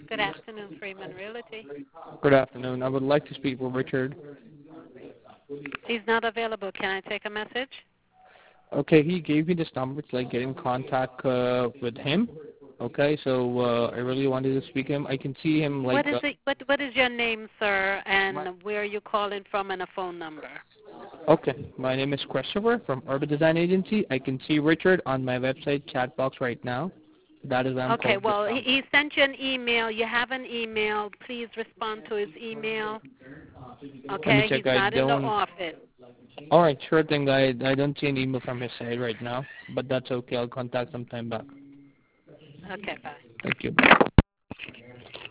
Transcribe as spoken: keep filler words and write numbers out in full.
Good afternoon, Freeman Realty. Good afternoon. I would like to speak with Richard. He's not available. Can I take a message? Okay, he gave me this number to like get in contact uh, with him. Okay, so uh, I really wanted to speak to him. I can see him like. What is Uh, it? What What is your name, sir, my, and where are you calling from, and a phone number? okay, my name is Christopher from Urban Design Agency. I can see Richard on my website chat box right now. That is why I'm Okay. calling this Well, he, number. he sent you an email. You have an email. Please respond to his email. Let me Okay. He's check. I not in the don't. office. All right, sure thing. I I don't see an email from his side right now, but that's okay. I'll contact sometime back. Okay. Bye. Thank you. Bye.